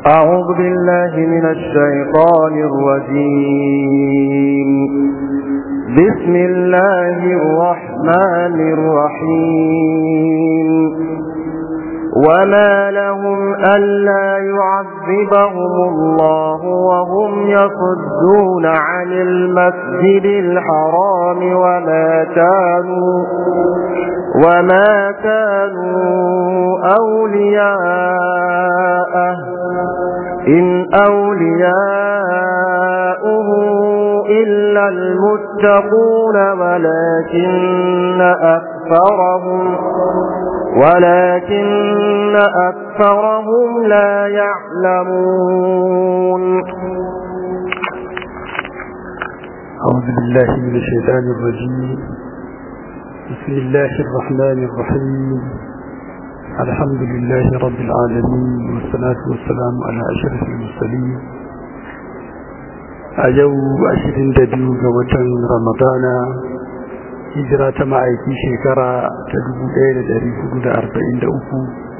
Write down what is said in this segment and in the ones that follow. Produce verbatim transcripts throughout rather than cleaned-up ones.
أعوذ بالله من الشيطان الرجيم. بسم الله الرحمن الرحيم. وما لهم ألا يعذبهم الله وهم يصدون عن المسجد الحرام وما كانوا وما كانوا أولياءه إن أولياؤه إلا المتقون ولكن أكثرهم ولكن أكثرهم لا يعلمون. أعوذ بالله من الشيطان الرجيم. بسم الله الرحمن الرحيم. الحمد لله رب العالمين والصلاة والسلام على أشرف المرسلين. أيو أشرين دبيو جوة رمضان هجرة معيكي شكرا تدبو ليلة دريه قد أربعين دأوكو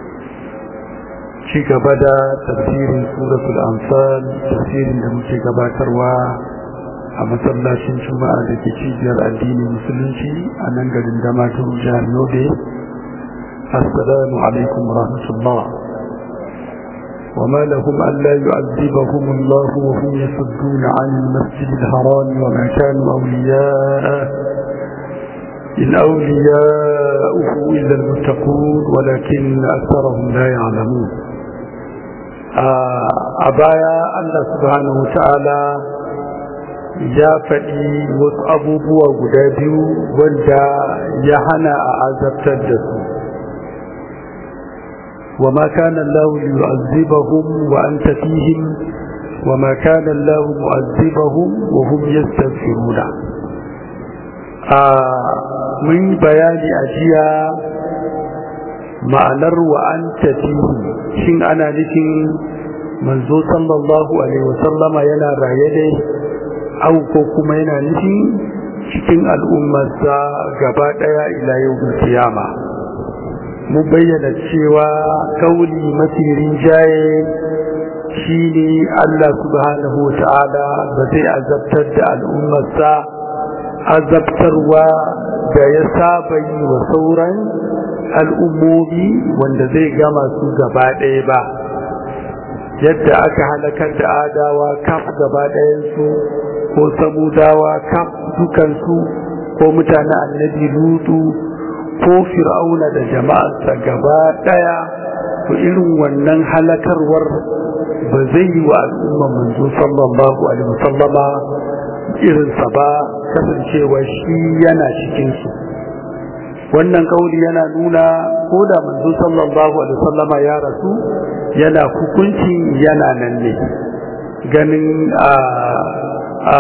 شيك بدا تفسير سورة الأنفال تفسير لمشي كباتروا أما صلى الله عليه وسلم أدكي تشيجر الدين المسلمين أننقل اندمات جهر يوبي. السلام عليكم ورحمة الله. وما لهم ألا يعذبهم الله وهم يصدون عن المسجد الحرام وما كانوا أولياءه إن أولياؤه إلا المتقون ولكن أكثرهم لا يعلمون. أبايا الله سبحانه وتعالى ya faɗi wasu abubuwa guda biyu wanda ya hana a azabtar da su. wa ma kana Allahu yu'azzibahum wa anta fihim wa ma kana Allahu mu'azzibahum wa hum yastaghfiruna. a mun bayani a jiya ma'anar wa anta fihim, shin ana nufin manzo sallallahu alaihi wasallama yana raye ne au ko kuma yana nufi cikin al'ummarsa gaba daya ila yau kiyama. mu bayyana cewa kauli mafi rinjaye shine Allah subhanahu wata'ala ba zai azabtar da al'ummarsa azabtarwa da ya saba yi wa sauran al'ummomi wanda zai gama su gaba daya ba, yadda aka halakar da adawa kaf gaba ɗayansu ko samudawa kaf dukansu ko mutanen annabi lutu ko fir'auna da jama'arsa gaba ɗaya, to irin wannan halakarwar ba zai yi wa al'umma manzo sallallahu alaihi wasallama irinsa ba, kasancewa shi yana cikinsu. wannan kauli yana nuna ko da manzo sallallahu alaihi wasallama ya rasu yana hukunci yana nan ne, ganin a a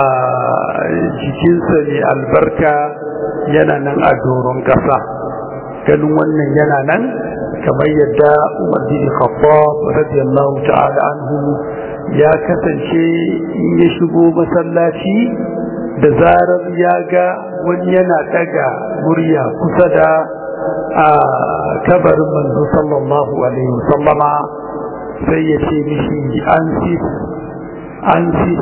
jikinsa ne albarka yana nan a doron ƙasa, ganin wannan yana nan kamar yadda Umar bin Khattab radiyallahu ta'ala anhu ya kasance in ya shigo masallaci da zarar ya ga wani yana daga murya kusa da a kabarin manzo sallallahu alaihi wasallama sai ya ce mishi an si an si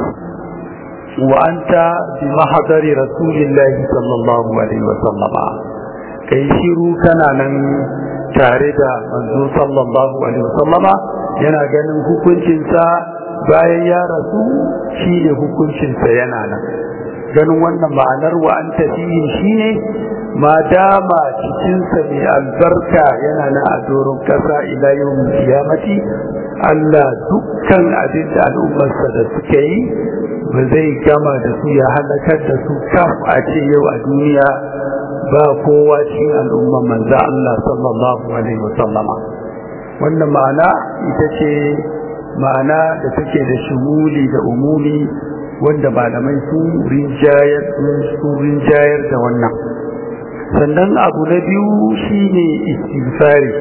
wa anta bi mahdari rasulillahi sallallahu alaihi wasallama, kai shiru kana nan tare da manzo sallallahu alaihi wasallama, yana ganin hukuncinsa bayan ya rasu shi ne hukuncinsa yana nan. ganin wannan ma'anar wa an tafiyin shi ne ma dama cikinsa mai albarka yana na a doron ƙasa ila yau kiyamati, Allah dukkan abin da al'ummarsa da suka yi ba zai gama da su ya halakar da su kaf a ce yau a duniya ba kowa cikin al'ummar manzo Allah sallallahu alaihi wasallama. wannan ma'ana ita ce ma'ana da take da shumuli da umumi wanda malamai sun rinjayar sun rinjayar da wannan. sannan abu na biyu shine istighfari,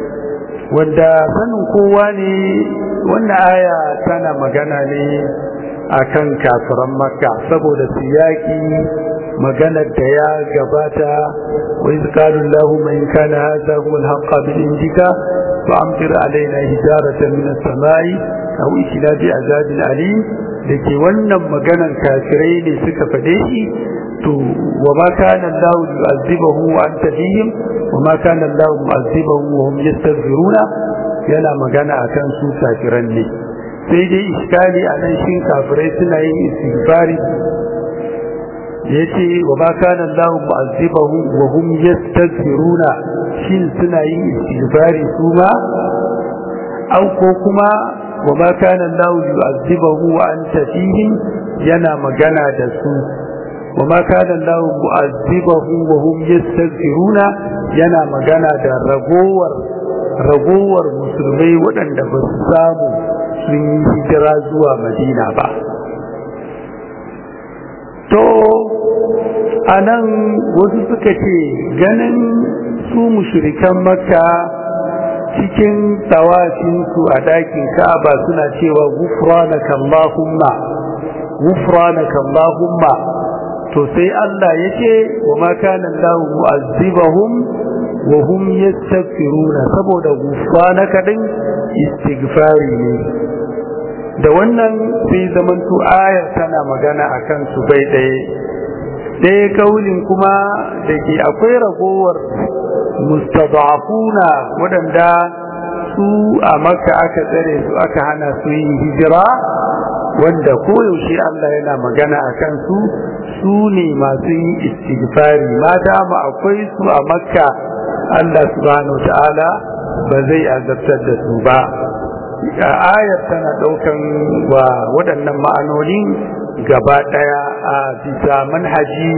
wanda sanin kowa ne wannan aya tana magana ne akan kafiran Makka saboda siyaki maganar da ya gabata wa iz qala Allahumma in kana hadha huwa al-haqqa min indika فأمطر علينا حجارة من السماء أو ائتنا بعذاب أليم dake wannan maganan kafirai ne suka fade shi to wa ma kana Allah yu'azzibuhu wa anta fihim wa ma kana Allah mu'azzibuhu wa hum yastaghfiruna yana magana akan su kafiran ne sai dai iskali anan shin kafirai suna yin istighfari yace wa ma kana Allah mu'azzibuhu wa hum yastaghfiruna shin suna yin istighfari su ma au ko kuma wa ma kana Allah yu'azzibuhu wa anta fihim yana magana da su wa ma kana Allah mu'azzibuhu wa hum yastaghfiruna yana magana da ragowar ragowar musulmai waɗanda ba su samu sun yi hijira zuwa Madina ba to anan wasu suka ce ganin su mushrikan Makka cikin tawafinsu a dakin Ka'aba suna cewa gufranaka Allahumma gufranaka Allahumma to sai Allah yace wa ma kana Allahu mu'azzibahum wa hum yastaghfiruna saboda gufranaka din istighfari ne da wannan sai zamanto ayar tana magana akan su bai ɗaya ɗaya kaulin kuma da ke akwai ragowar mustadafuna waɗanda su a Makka aka tsare su aka hana su yin hijira wanda koyaushe Allah yana magana a kansu su ne masu yin istighfari mata ma akwai su a Makka Allah subhanahu wa ta'ala ba zai azabtar da su ba ayar tana ɗaukan wa waɗannan ma'anonin gaba ɗaya a bisa manhaji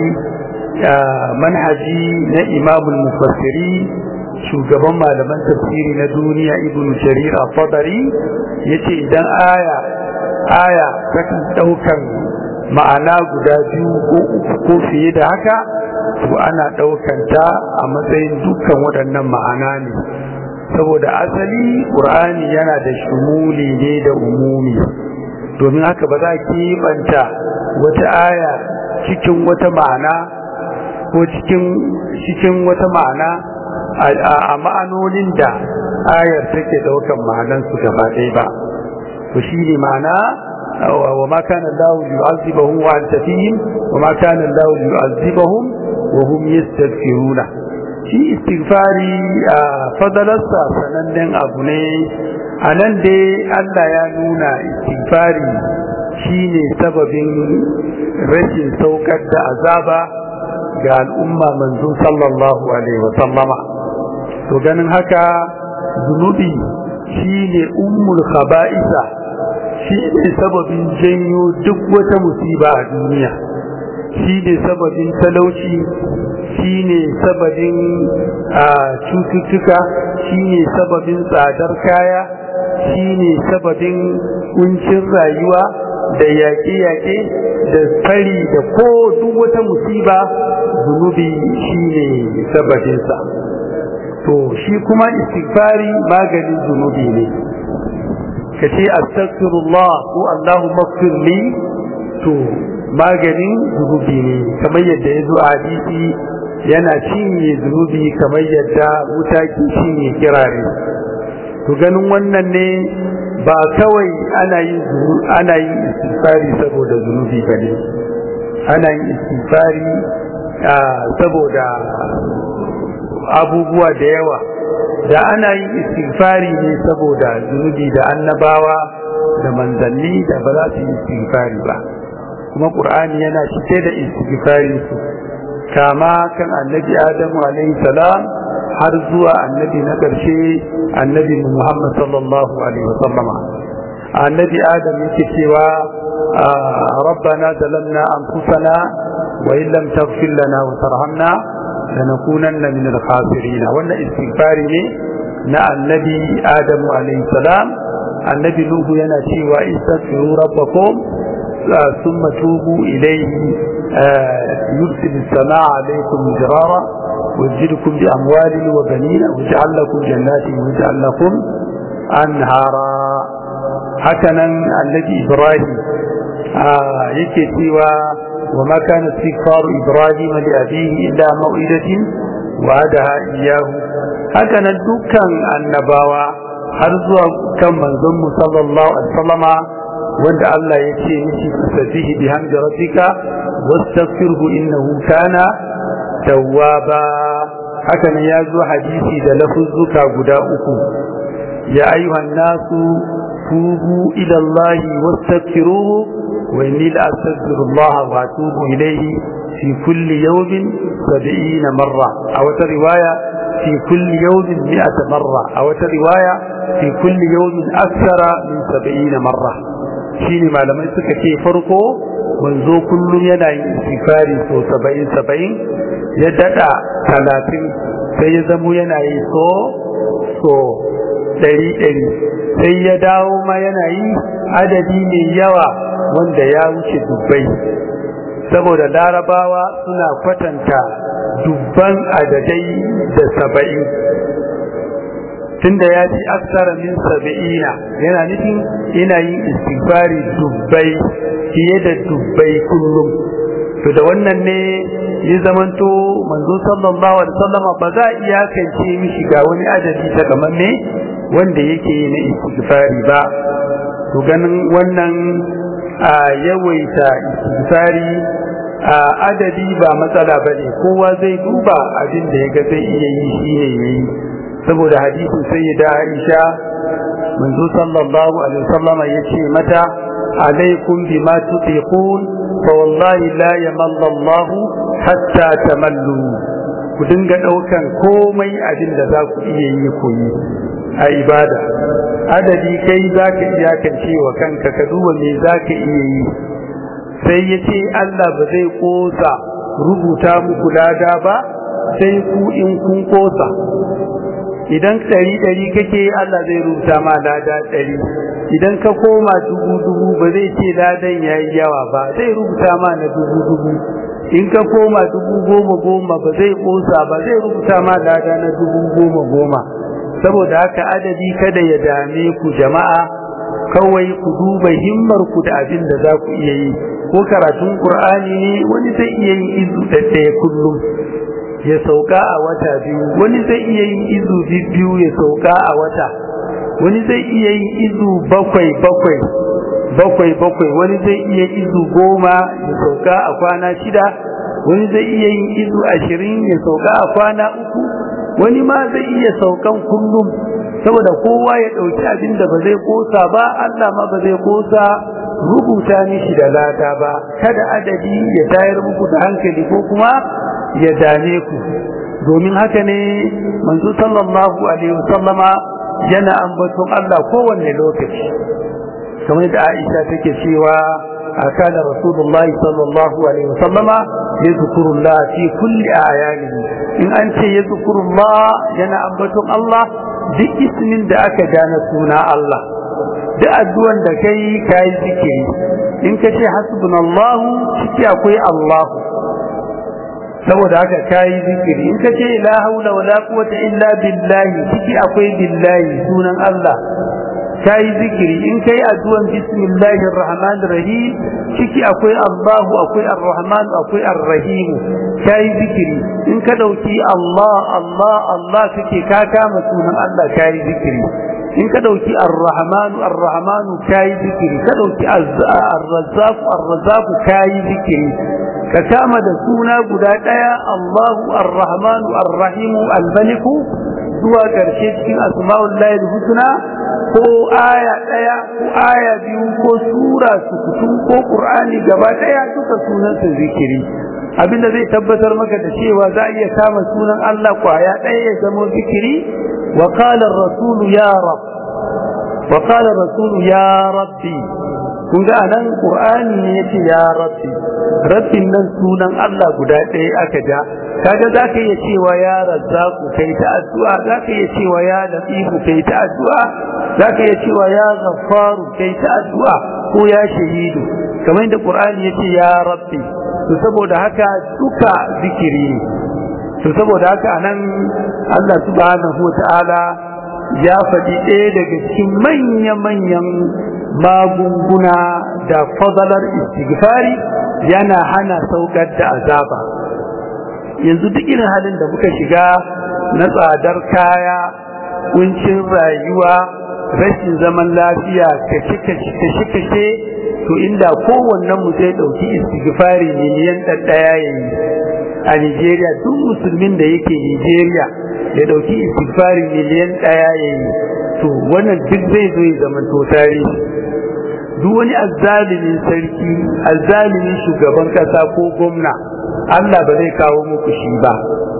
manhaji na imamul mufassiri shugaban malaman tafsiri na duniya ibn jarir al-fadari yace idan aya aya takan daukan ma'ana guda biyu ko uku ko fiye da haka to ana daukan ta a matsayin dukkan waɗannan ma'ana ne saboda asali qur'ani yana da shumuli ne da umumi domin haka ba za ki banta wata aya cikin wata ma'ana ko cikin cikin wata ma'ana a ma'anonin da ayar take daukan ma'anan su gaba ɗaya ba to shine ma'ana wa ma kana Allah yu'azzibuhum wa anta fihim wa ma kana Allah yu'azzibuhum wa hum yastaghfiruna shi istighfari fadalarsa sanannen abu ne anan dai Allah ya nuna istighfari shine sababin rashin saukar da azaba ga al'umma manzo sallallahu alaihi wa sallama to ganin haka zunubi shine ummul khaba'isa shine sababin janyo duk wata musiba a duniya shine sababin talauci shine sababin cututtuka shine sababin tsadar kaya shine sababin kuncin rayuwa da yaƙe-yaƙe da fari da ko duk wata musiba zunubi shine sababinsa to shi kuma istighfari maganin zunubi ne kace astaghfirullah ko Allahumma ighfirli to maganin zunubi ne kamar yadda yazo a hadisi yana cinye zunubi kamar yadda wuta ke cinye kirare to ganin wannan ne ba kawai ana yin ana yin istighfari saboda zunubi bane ana yin istighfari saboda abubuwa da yawa da ana yin istighfari ne saboda zunubi da annabawa da manzanni da ba za su yi istighfari ba kuma qur'ani yana cike da istighfari su kama kan annabi adamu alaihi salam har zuwa annabi na ƙarshe annabi Muhammad sallallahu alaihi wasallam annabi adam yake cewa rabbana zalamna anfusana wa in lam taghfir lana wa tarhamna lanakunanna min al-khasirin wannan istighfari ne na annabi adam alaihi salam annabi nuhu yana cewa istaghfiru rabbakum thumma tubu ilayhi yursil as-samaa alaykum midrara ويجدكم بأموال وبنين ويجعل لكم جنات ويجعل لكم أنهارا حسنا الذي إبراهيم آه يكتوى وما كان استغفار إبراهيم لأبيه إلا موئدة وعدها إياه haka nan dukkan annabawa har zuwa kan manzon mu sallallahu alaihi wasallama wanda Allah ya ce mishi tasbihi bihamdi rabbika wastaghfirhu innahu kana tawwaba. haka nan ya zo hadisi da lafuzzuka guda uku, ya ayyuhan nasu tubu ila Allah wastaghfiruhu wa inni la astaghfirullah wa atubu ilayhi fi kulli yawmin sab'ina marra, aw ta riwaya fi kulli yawmin mi'ata marra, aw ta riwaya fi kulli yawmin akthara min sab'ina marra. shine malamai suka ce farko manzo kullum yana yin istighfari so saba'in saba'in, ya dada talatin sai ya zamo yana yi so so ɗari ɗari, sai ya dawo ma yana yi adadi mai yawa wanda ya wuce dubbai, saboda larabawa suna kwatanta dubban adadai da saba'in, tunda ya ci aksara min saba'ina yana nufin ina yin istighfari dubbai fiye da dubbai kullum. to da wannan ne ya zamanto manzo sallallahu alaihi wasallam ba za a iyakance mishi ga wani adadi ta kamar ne wanda yake na istighfari ba. to ganin wannan a yawaita istighfari a adadi ba matsala bane, kowa zai duba abin da yaga zai iya yi shine yayi, saboda hadisin sayyida Aisha manzo sallallahu alaihi wasallam yace mata alaikum bima tutiqun fa wallahi la yamalla Allah hatta tamallu, ku dinga daukan komai abin da za ku iya yi ku yi a ibada. adadi kai zaka iya kance wa kanka ka duba me zaka iya yi, sai yace Allah ba zai kosa rubuta muku lada ba sai ku in kun kosa. idan ɗari ɗari kake Allah zai rubuta ma lada ɗari, idan ka koma dubu dubu ba zai ce ladan yayi yawa ba, zai rubuta ma na dubu dubu. in ka koma dubu goma goma ba zai kosa ba, zai rubuta ma lada na dubu goma goma. saboda haka adadi kada ya dame ku jama'a, kawai ku duba himmar ku da abin da za ku iya yi. ko karatun Qur'ani ne wani zai iya yin izu ɗaya kullum ya sauka a wata biyu, wani zai iya yin izu biyu ya sauka a wata, wani zai iya yin izu bakwai bakwai bakwai bakwai wani zai iya izu goma ya sauka a kwana shida, wani zai iya yin izu ashirin ya sauka a kwana uku, wani ma zai iya saukan kullum, saboda kowa ya ɗauki abin da ba zai kosa ba, Allah ma ba zai kosa rubuta mishi da lada ba. kada adadi ya tayar muku da hankali ko kuma ya dame ku, domin haka ne manzo sallallahu alaihi wasallama yana ambaton Allah kowanne lokaci, kamar da Aisha take cewa akana Rasulullah sallallahu alaihi wasallama yazkurullah fi kulli ayanihi. in an ce yazkurullah yana ambaton Allah duk ismin da aka gane suna Allah, duk addu'an da kai kai zikiri. in ka ce hasbunallahu ciki akwai Allah, saboda haka kayi zikiri. in kace la haula wala quwwata illa billahi ciki akwai billahi sunan Allah, kayi zikiri. in kai addu'an bismillahir rahmanir rahim ciki akwai Allah, akwai ar-rahman, akwai ar-rahim, kayi zikiri. in ka dauki Allah Allah Allah kake ka kama sunan Allah kayi zikiri. in ka dauki ar-rahman ar-rahman kayi zikiri. ka dauki ar-razzaq ar-razzaq kayi zikiri. ka kama da suna guda daya Allahu ar-Rahmanu ar-Rahim al-Malik zuwa karshe cikin asma'ullahi al-husna, ko aya daya ko aya biyu ko sura sukutun ko Qur'ani gaba daya duka sunan sa zikiri. abinda zai tabbatar maka da cewa za a iya kama sunan Allah kwaya daya ya zama zikiri. wa qala ar-rasul ya rabb wa qala ar-rasul ya rabbi. kun ga anan Qur'ani ne yace ya rabbi, rabbin nan sunan Allah guda ɗaya aka ja. kaga zaka iya cewa ya razzaqu kai ta addu'a, zaka iya cewa ya latifu kai ta addu'a, zaka iya cewa ya ghaffaru kai ta addu'a, ko ya shahidu, kamar da Qur'ani yace ya rabbi. to saboda haka duka zikiri ne. to saboda haka anan Allah subhanahu wataala ya faɗi ɗaya daga cikin manya-manyan magunguna da fadalar istighfari, yana hana saukar da azaba. yanzu duk irin halin da muka shiga na tsadar kaya, kuncin rayuwa, rashin zaman lafiya, kashe-kashe, to inda kowannen mu zai ɗauki istighfari miliyan ɗaya yayi a Nigeria, duk musulmin da yake Nigeria ya ɗauki istighfari miliyan ɗaya yayi, to wannan duk zai zo ya zama to tarihi. Duk wani azzalimin sarki, azzalimin shugaban kasa ko gwamna, Allah ba zai kawo muku shi ba.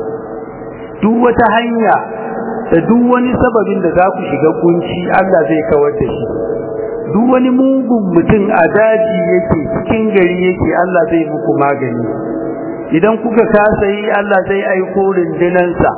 Duk wata hanya da duk wani sababin da za ku shiga kunci, Allah zai kawar da shi. Duk wani mugun mutum a daji yake, cikin gari yake, Allah zai muku magani. Idan kuka kasa yi, Allah zai aiko rundunansa.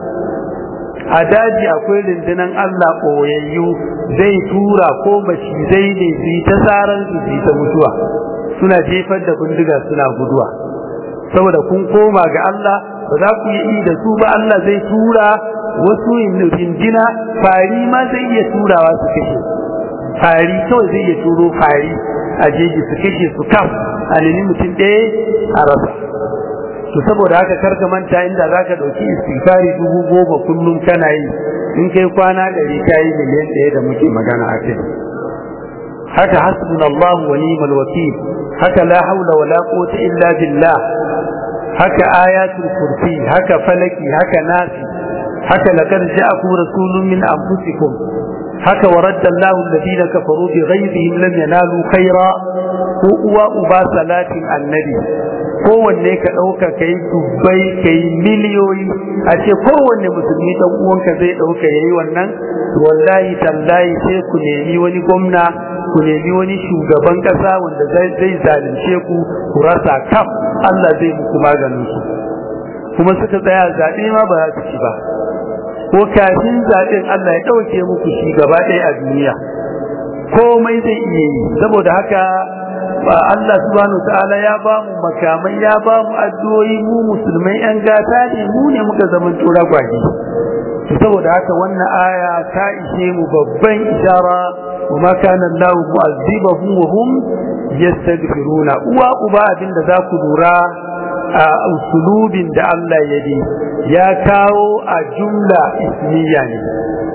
A daji akwai rundunan Allah ɓoyayyu, zai tura ko macizai ne su yi ta tsaran su yi ta mutuwa, suna jefar da bindiga suna guduwa. Saboda kun koma ga Allah, ba za ku yi da su ba, Allah zai tura wasu rindina, fari ma zai iya turawa su kashe. Fari kawai zai iya turo fari a jeji su kashe su kaf, a nemi mutum ɗaya a rasa. To saboda haka karka manta, inda zaka dauki istighfari dubu goma kullum kana yi, in kai kwana ɗari kai miliyan ɗaya da muke magana a kai. Haka hasbunallahu wa ni'mal wakil, haka la haula wala quwwata illa billah, haka ayatul kursi, haka falaki, haka nasi, haka laqad ja'akum rasulun min anfusikum, haka waradda Allahu alladhina kafaru bi ghayrihim lam yanalu khaira, ko uwa uba salatin annabi. Kowanne ka ɗauka ka yi dubbai ka yi miliyoyi, a ce kowanne musulmi ɗan uwanka zai ɗauka ya yi wannan, wallahi tallahi sai ku nemi wani gwamna, ku nemi wani shugaban ƙasa wanda zai zalunce ku ku rasa kaf, Allah zai muku maganin su. Kuma suka tsaya zaɓe ma ba za su ci ba, ko kafin zaɓen Allah ya ɗauke muku shi gaba ɗaya a duniya, komai zai iya yi. Saboda haka Allah subhanahu ta'ala ya ba mu makamai, ya ba mu addu'o'i, mu musulmai yan gata ne, mu ne muka zaman tura gwaji. Saboda haka wannan aya ta ishe mu babban ishara, wa ma kana Allah mu'azzibahum wa hum yastaghfiruna. Uwa uba abinda za ku lura a usulubin da Allah ya bi, ya kawo a jumla ismiya ne.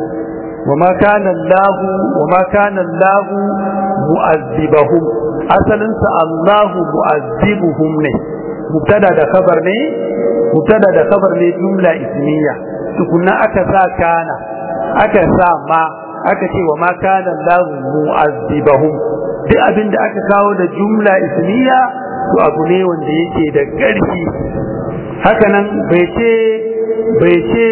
wa ma kana Allah wa ma kana Allah mu'azzibahum, asalin sa Allah mu'azzibuhum ne, mubtada da khabar ne, mubtada da khabar ne jumla ismiya, tukunna aka sa kana, aka sa ma, aka ce wa ma kana Allah mu'azzibahum. duk abin da aka kawo da jumla ismiya to abu ne wanda yake da ƙarfi. Haka nan bai ce bai ce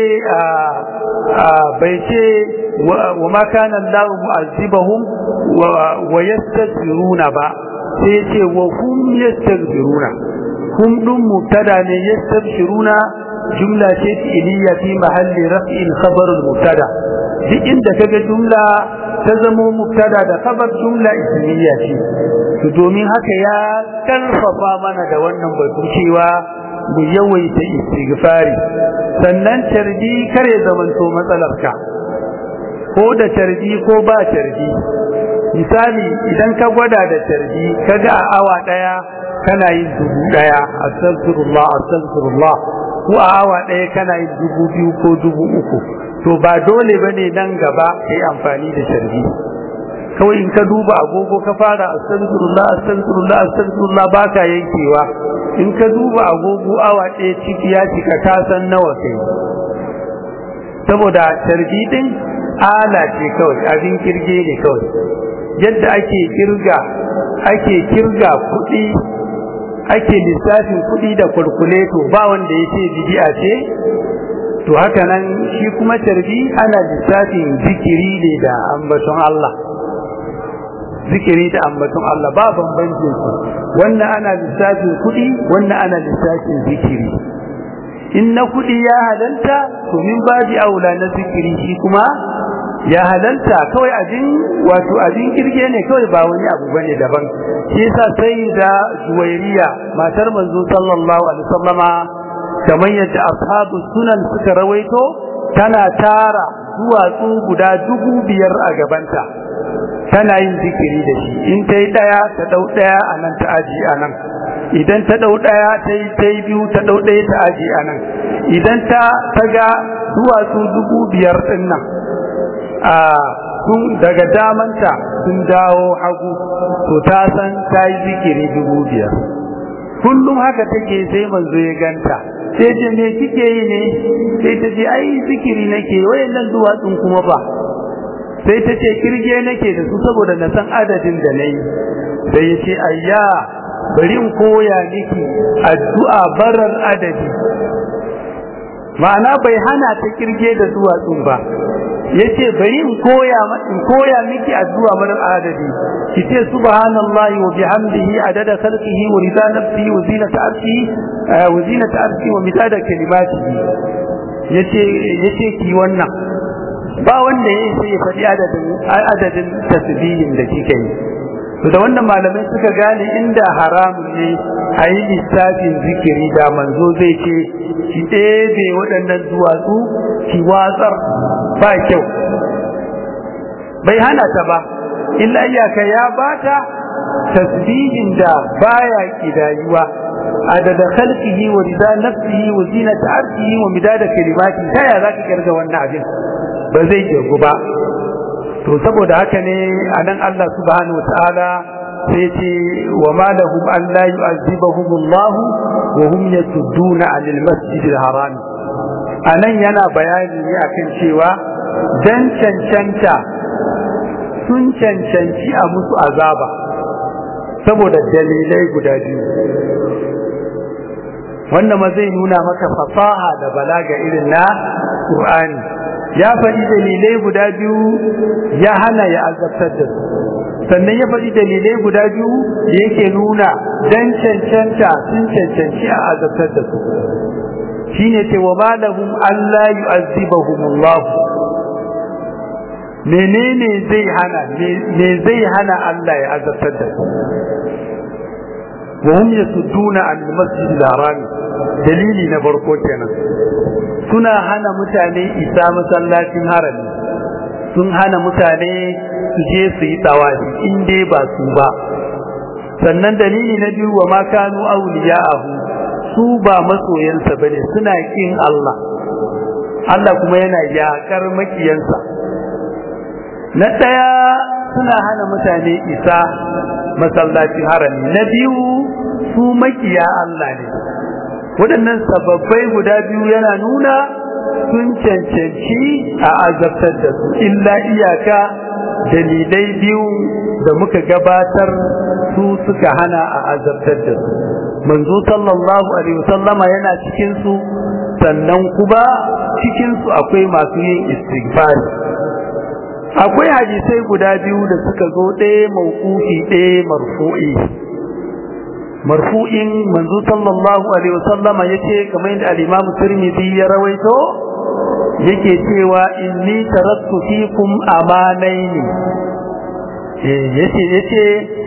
bai ce wa ma kana Allah mu'azzibahum wa yastaghfiruna ba, sai ce wa hum yastaghfiruna. hum dun mubtada ne, yastaghfiruna jumla ce fi'liya fi mahalli raf'in khabar al-mubtada. duk inda kaga jumla ta zamo mubtada da khabar, jumla ismiya ce. to domin haka ya karfafa mana da wannan batu cewa mu yawaita istighfari. sannan tarbi kare zamanto matsalarka, ko da tarbi ko ba tarbi. misali idan ka gwada da tarbi kaga a awa daya kana yin dubu daya, astaghfirullah astaghfirullah, ko a awa daya kana yin dubu biyu ko dubu uku, to ba dole bane nan gaba kai amfani da tarbi. kawai in ka duba agogo ka fara astaghfirullah astaghfirullah astaghfirullah ba ka yankewa, in ka duba agogo awa ɗaya ciki ya cika ka san nawa kai. saboda tarbi din ala ce kawai, abin kirge ne kawai. yadda ake kirga ake kirga kuɗi, ake lissafin kuɗi da kalkuleto, ba wanda ya ce bid'a ce, to haka nan shi kuma tarbi ana lissafin zikiri ne da ambaton Allah. zikiri da ambaton Allah ba bambancin su, wannan ana lissafin kuɗi, wannan ana lissafin zikiri. in na kuɗi ya halalta to min babi aula na zikiri shi kuma ya halalta. kawai abin wato abin kirge ne kawai, ba wani abu bane daban. shi yasa sai da Juwairiya matar manzo sallallahu alaihi wasallama, kamar yadda ashabu sunan suka rawaito, tana tara duwatsu guda dubu biyar a gabanta, tana yin zikiri da shi. in ta yi ɗaya ta ɗau ɗaya a nan ta aji a nan, idan ta ɗau ɗaya ta yi ta yi biyu ta ɗau ɗaya ta aji a nan, idan ta ta ga duwatsu dubu biyar din nan a sun daga damanta sun dawo hagu to ta san ta yi zikiri dubu biyar kullum haka take sai manzo ya ganta sai ce me kike yi ne sai ta ce ai zikiri nake wayannan duwatsun kuma ba sai ta ce kirge nake da su saboda na san adadin da nayi sai ya ce ayya bari in koya miki addu'a barar adadi ma'ana bai hana ta kirge da duwatsun ba yace bari in koya in koya miki addu'a barar adadi kice subhanallahi wa bihamdihi adada khalqihi wa rida nafsihi wa zinata arshihi wa zinata arshihi wa midada kalimatihi yace yace ki wannan ba wanda yayi sai ya faɗi adadin adadin tasbihin da kike yi to da wannan malamai suka gane inda haramun ne a yi lissafin zikiri da manzo zai ce ki ɗebe waɗannan duwatsu ki watsar ba kyau bai hana ta ba illa iyaka ya bata tasbihin da baya kidayuwa adada khalqihi wa rida nafsihi wa zinata arshihi wa midada kalimati ta ya zaka kirga wannan abin ba zai kirgu ba to saboda haka ne anan Allah subhanahu wataala sai ce wa ma lahum an la yu'azzibahum Allah wa hum yasudduna 'anil masjidil haram anan yana bayani ne akan cewa dan cancanta sun cancanci a musu azaba saboda dalilai guda biyu wannan ma zai nuna maka fasaha da balaga irin na Qur'ani ya faɗi dalilai guda biyu ya hana ya azabtar da su sannan ya faɗi dalilai guda biyu da yake nuna dan cancanta sun cancanci a azabtar da su shine ce wa malahum alla yu'azzibahumullah menene zai hana me zai hana Allah ya azabtar da su wa hum yasudduna al-masjidil haram dalili na farko kenan suna hana mutane isa masallacin harami sun hana mutane su je su yi tawafi in dai ba su ba sannan dalili na biyu wa ma kanu awliya'ahu su ba masoyansa bane suna kin Allah Allah kuma yana yakar makiyansa na daya suna hana mutane isa masallacin harami na biyu su makiya Allah ne waɗannan sababbai guda biyu yana nuna sun cancanci a azabtar da su illa iyaka dalilai biyu da muka gabatar su suka hana a azabtar da su manzo sallallahu alaihi wasallama yana cikin su sannan kuma cikin su akwai masu yin istighfar akwai hadisai guda biyu da suka zo ɗaya mauqufi ɗaya marfu'i marfu'in manzo sallallahu alaihi wasallama yace kamar yadda al-Imam Tirmidhi ya rawaito yake cewa inni taraktu fikum amanaini eh yace yace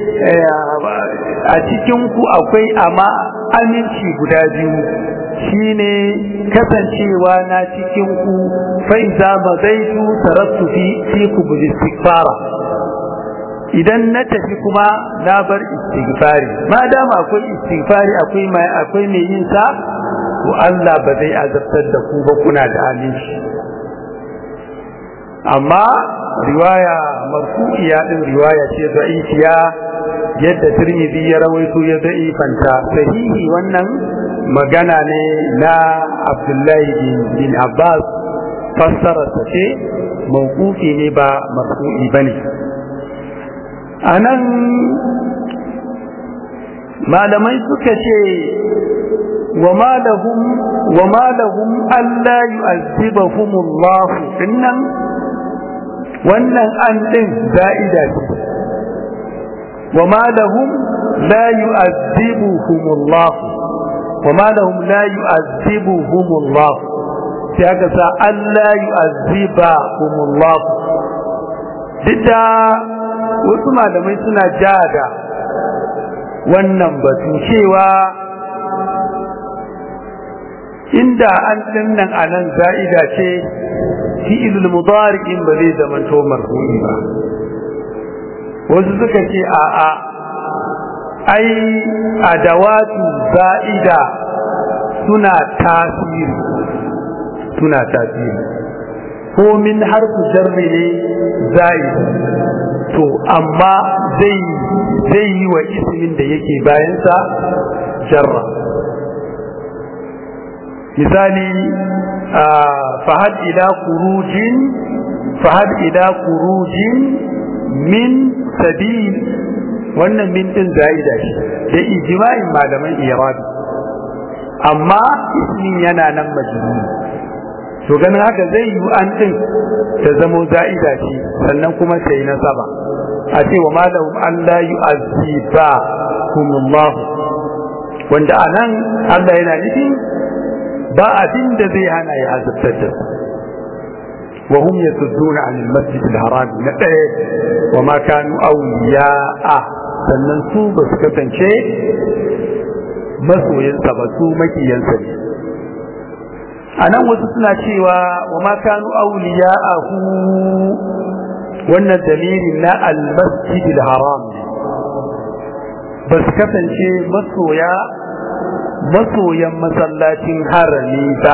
a cikin ku akwai ama aminci guda biyu shine kasancewa na cikin ku fa iza badaitu taraktu fi fikum bil istighfara idan na tafi kuma na bar istighfari ma dama akwai istighfari akwai mai akwai mai yin sa to Allah ba zai azabtar da ku ba kuna da aminci amma riwaya marfu'iya din riwaya ce da'ifiya yadda Tirmidhi ya rawaito ya da'ifanta sahihi wannan magana ne na Abdullahi bin Abbas fassara ta ce mawqufi ne ba marfu'i bane anan malamai suka ce wa ma lahum wa ma lahum alla yu'azzibahumullah innan wannan an din za'ida ce wa ma lahum la yu'azzibuhumullah wa ma lahum la yu'azzibuhumullah sai aka sa alla yu'azzibahumullah dida wasu malamai suna jada wannan batu cewa inda an dinnan anan za'ida ce fi'ilul mudari'in ba zai zama to marfu'i ba wasu suka ce a a ai adawatu za'ida suna tasiri suna tasiri ko min harfu jarri ne zai to amma zai zai yi wa ismin da yake bayansa jarra misali fahad ila kurujin fahad ila kurujin min sabil wannan min din zaida shi da ijma'in malaman irabi amma ismin yana nan majnun to ganin haka zai yi an din ta zamo zaida shi sannan kuma sai nasaba a ce wa malahum Allah yu'azziba kumullah wanda anan Allah yana nufi ba abin da zai hana ya azabtar da su wa hum yasudduna 'anil masjidil haram na ɗaya wa ma kanu awliya'a sannan su ba su kasance masoyansa ba su makiyansa ne a nan wasu suna cewa wa ma kanu awliya'ahu wannan dalilin na al-masjidil haram ne ba su kasance masoya masoyan masallacin harami ba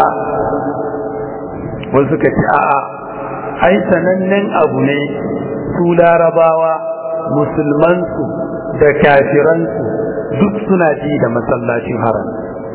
wasu ka ce a'a ai sanannen abu ne su larabawa musulmansu da kafiransu duk suna ji da masallacin harami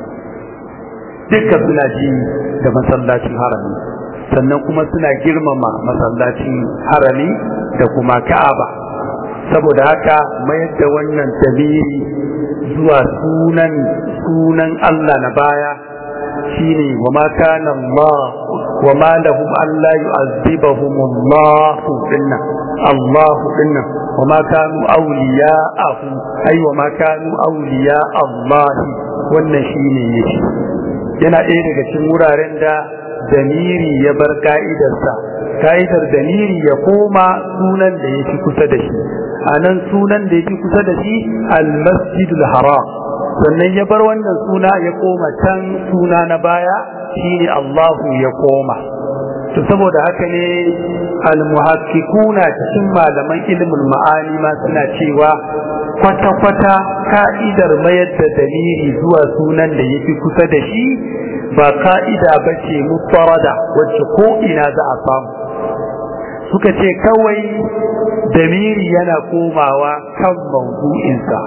duka suna ji da masallacin harami sannan kuma suna girmama masallacin harami da kuma ka'aba saboda haka mayar da wannan damiri zuwa sunan sunan Allah na baya shine wa ma kana Allah wa ma lahum alla yu'azzibahum Allah inna Allah inna wa ma kanu awliya'ahu ay wa ma kanu awliya Allah wannan shine yake yana ɗaya daga cikin wuraren da damiri ya bar ka'idarsa ka'idar damiri ya koma sunan da yake kusa da shi anan sunan da yake kusa da shi al-masjidul haram sannan ya bar wannan suna ya koma can suna na baya shine Allahu ya koma to saboda haka ne al-muhaqqiquna cikin malaman ilmul ma'ani ma suna cewa kwata kwata ka'idar mayar da dalili zuwa sunan da yake kusa da shi ba ka'ida bace mutarada wacce ko ina za a samu suka ce kawai damiri yana komawa kan mawdu'insa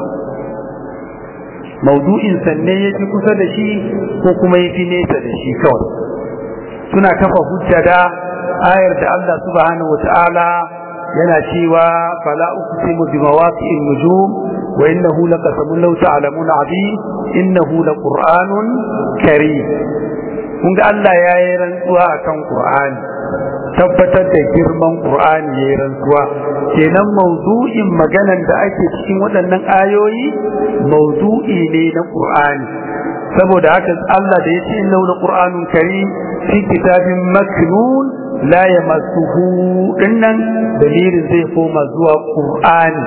mawdu'insa ne yake kusa da shi ko kuma yake nesa da shi kawai suna kafa hujja da ayar da Allah subhanahu wata'ala yana cewa fala uqsimu bi mawaqi'in nujum wa innahu laqasamun law ta'lamun 'azim innahu laqur'anun karim kun ga Allah ya yi rantsuwa akan Qur'ani tabbatar da girman Qur'ani ya yi rantsuwa kenan mawdu'in maganan da ake cikin waɗannan ayoyi mawdu'i ne na Qur'ani saboda haka Allah da yace innahu laqur'anun karim fi kitabin maknun la yamassuhu dinnan dalilin zai koma zuwa Qur'ani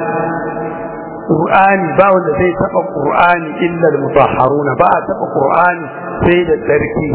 Qur'ani ba wanda zai taba Qur'ani illa al-mutahharuna ba a taba Qur'ani sai da tsarki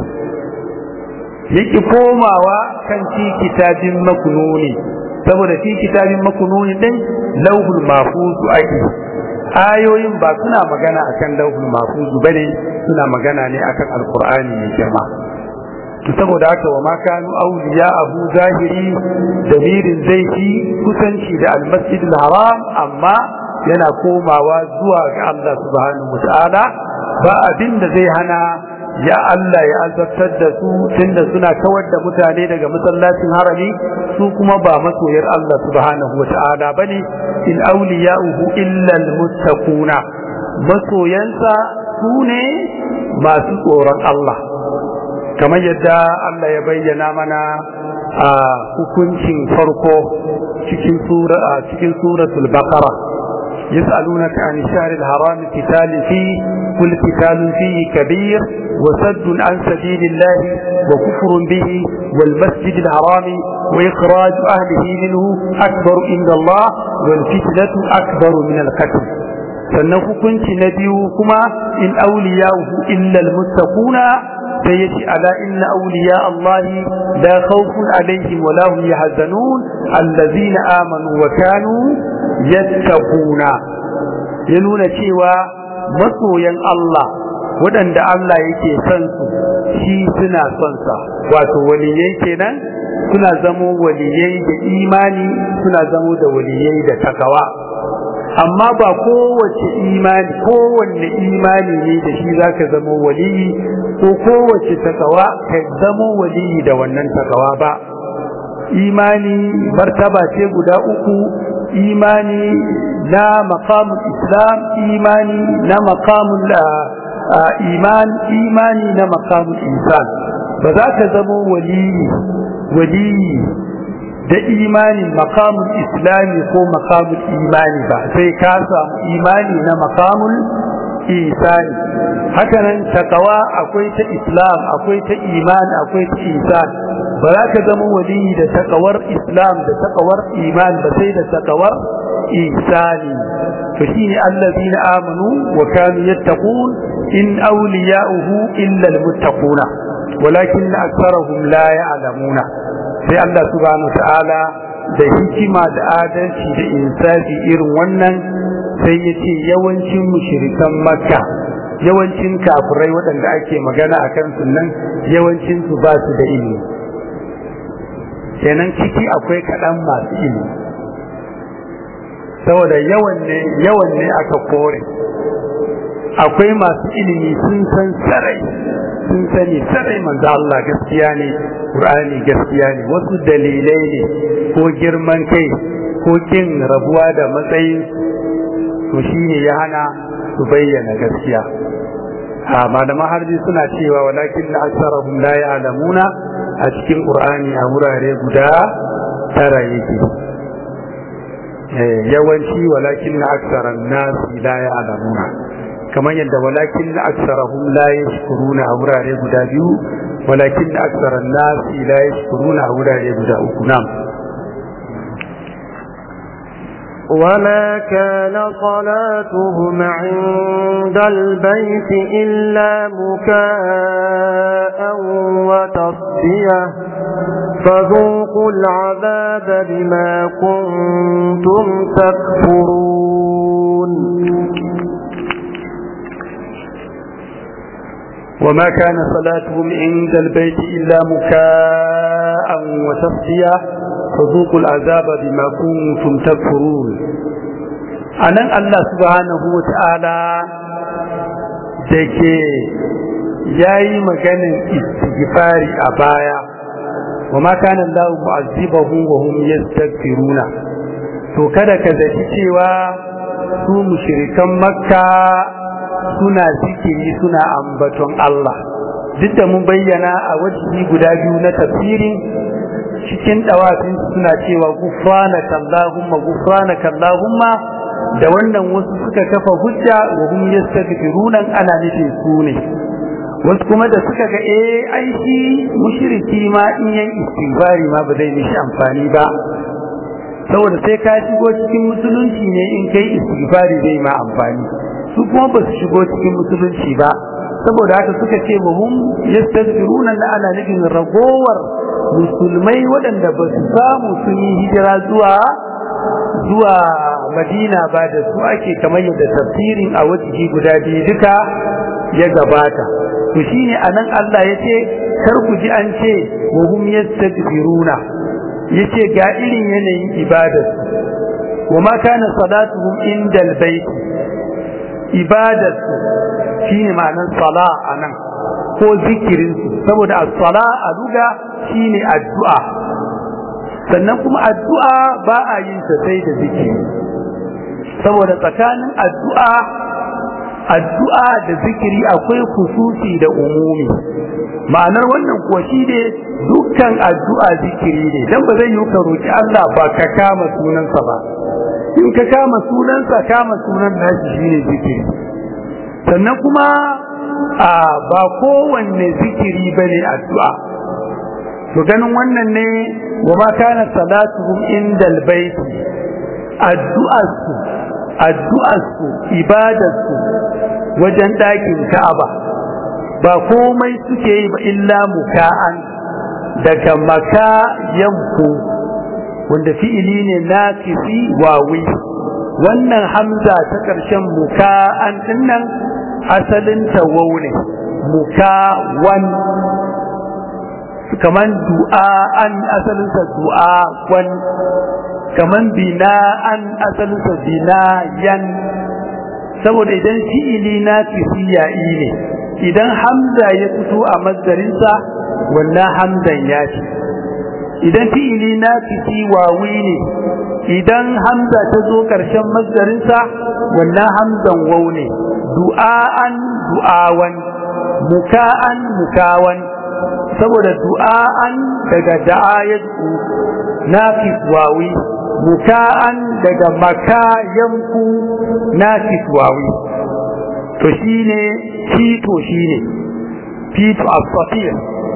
yake komawa kan ci kitabin maknuni saboda ci kitabin maknuni din lauhul mahfuz ake ayoyin ba suna magana akan lauhul mahfuz bane suna magana ne akan alqur'ani mai girma to saboda haka wa ma kanu awliya abu zahiri damirin zai ci kusanci da almasjidil haram amma yana komawa zuwa ga Allah subhanahu wataala ba abin da zai hana ya Allah ya azabtar da su tunda suna kawar da mutane daga masallacin harami su kuma ba masoyar Allah subhanahu wataala bane in awliya'uhu illa almuttaquna masoyansa sune masu tsoron Allah kamar yadda Allah ya bayyana mana a hukuncin farko cikin sura cikin suratul baqara يسألونك عن الشهر الحرام قتال فيه كل قتال فيه كبير وسد عن سبيل الله وكفر به والمسجد الحرام وإخراج أهله منه أكبر عند الله والفتنة أكبر من القتل فلنفكنت نبيكما إن أولياؤه إلا المتقون سيأتي على إن أولياء الله لا خوف عليهم ولا هم يحزنون الذين آمنوا وكانوا yattaquna ya nuna cewa masoyan Allah waɗanda Allah yake son su shi suna son sa wato waliyai kenan suna zamo waliyai da imani suna zamo da waliyai da takawa amma ba kowace imani kowanne imani ne da shi zaka zamo waliyi ko kowace takawa ka zamo waliyi da wannan takawa ba imani martaba ce guda uku imani na maqamul islam imani na maqamul iman imani na maqamul insan ba za ka zamo waliyi waliyi da imanin maqamul islami ko maqamul imani ba sai ka samu imani na maqamul ihsani hakanan takawa akwai ta islam akwai ta iman akwai ta ihsan ba za ka zama waliyi da takawar islam da takawar iman ba sai da takawar ihsani to shine allazina amanu wa kanu yattaqun in awliya'uhu illa almuttaquna walakin aktharuhum la ya'lamuna sai Allah subhanahu wa ta'ala da hikima da adalci da insafi irin wannan sai yace yawancin mushrikan makka yawancin kafirai waɗanda ake magana akan sunan yawancin su ba su da ilimi kenan ciki akwai kaɗan masu ilimi saboda yawan ne yawan ne aka kore akwai masu ilimi sun san sarai sun sani sarai manzo Allah gaskiya ne Qur'ani gaskiya ne wasu dalilai ne ko girman kai ko kin rabuwa da matsayin to shine ya hana su bayyana gaskiya a malaman harbi suna cewa walakin la aksarahum la ya'lamuna a cikin Qur'ani a wurare guda tara yake yawanci walakin la aksaran nas la ya'lamuna kamar yadda walakin la aksarahum la yashkuruna a wurare guda biyu walakin la aksaran nas la yashkuruna a wurare guda uku nam وما كان صلاتهم عند البيت إلا مكاء وتصدية فذوقوا العذاب بما كنتم تكفرون وما كان صلاتهم عند البيت إلا مكاء وتصدية فذوقوا العذاب بما كنتم تكفرون anan Allah subhanahu wata'ala dake yayi maganin istighfari a baya wama kana Allahu mu'azzibahum wa hum yastaghfiruna to kada ka zaci cewa su mushrikan makka suna zikiri suna ambaton Allah duk da mun bayyana a wajibi guda biyu na tafsirin cikin dawafin suna cewa gufranaka Allahumma gufranaka Allahumma da wannan wasu suka kafa hujja wa hum yastaghfiruna ana nufin su ne wasu kuma da suka ga eh ai shi mushriki ma in yan istighfari ma ba zai mishi amfani ba saboda sai ka shigo cikin musulunci ne in kai istighfari zai ma amfani su kuma ba su shigo cikin musulunci ba saboda haka suka ce wa hum yastaghfiruna ana nufin ragowar musulmai waɗanda ba su samu sun yi hijira zuwa zuwa Madina ba da su ake kamar yadda tafsirin a wajihi guda biyu duka ya gabata to shine anan Allah yace kar ku ji an ce wa hum yastaghfiruna yace ga irin yanayin ibadar wa ma kana salatuhum indal bait ibadar shine ma'anar sala anan ko zikirin saboda as-sala a duga shine addu'a sannan kuma addu'a ba a yin ta sai da zikiri saboda tsakanin addu'a addu'a da zikiri akwai khususi da umumi ma'anar wannan kuwa shine dukkan addu'a zikiri ne dan ba zai yi ka roki Allah ba ka kama sunansa ba in ka kama sunansa kama sunan nashi shine zikiri sannan kuma a ba kowanne zikiri bane addu'a to ganin wannan ne wa ma kana salatuhum indal bait addu'arsu addu'arsu ibadarsu wajen dakin Ka'aba ba komai suke yi ba illa muka'an daga maka yanku wanda fi'ili ne nakisi wawi wannan hamza ta karshen muka'an dinnan asalin tawau ne mukawan kaman du'a'an asalinsa du'awan kaman bina'an asalinsa binayan saboda idan fi'ili na fi'iya'i ne idan hamza ya fito a mazdarinsa wannan hamzan ya ce idan fi'ili na fi'i wawi ne idan hamza ta zo ƙarshen mazdarinsa wannan hamzan wau ne du'a'an du'awan muka'an mukawan saboda du'a'an daga da'a yad'u nafis wawi muka'an daga maka yanku nafis wawi to shine fito shine fito as-safir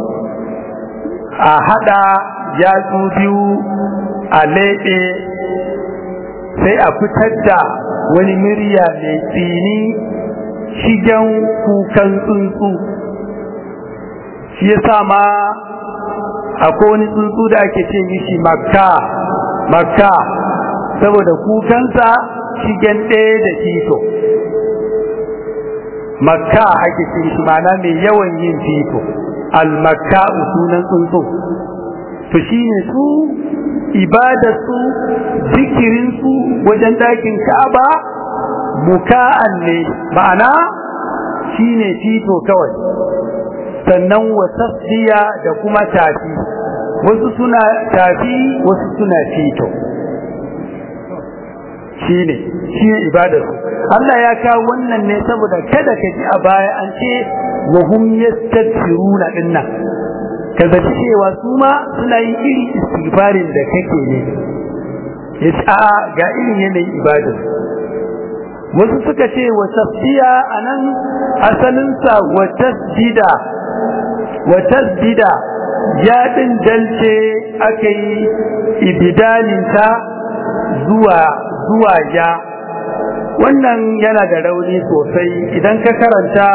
a hada yatsu biyu a leɓe sai a fitar da wani murya mai tsini shigen kukan tsuntsu shi yasa ma akwai wani tsuntsu da ake ce mishi makka makka saboda kukansa shigen ɗaya da fito makka ake ce mishi mana mai yawan yin fito al-makka sunan tsuntsu to shine su ibadarsu zikirinsu wajen ɗakin ka'aba muka'an ne ma'ana shine fito kawai sannan wa tasdiya da kuma tafi wasu suna tafi wasu suna fito shine shine ibadarsu Allah ya kawo wannan ne saboda kada ka ji a baya an ce wa hum yastaghfiruna dinnan kaza cewa su ma suna yin iri istighfarin da kake ne yace a ga irin yanayin ibadar wasu suka ce wa tasdiya anan asalin sa wa tasdida wa tasdida ya din dalce akai ibidalin ta zuwa zuwa ya wannan yana da rauni sosai idan ka karanta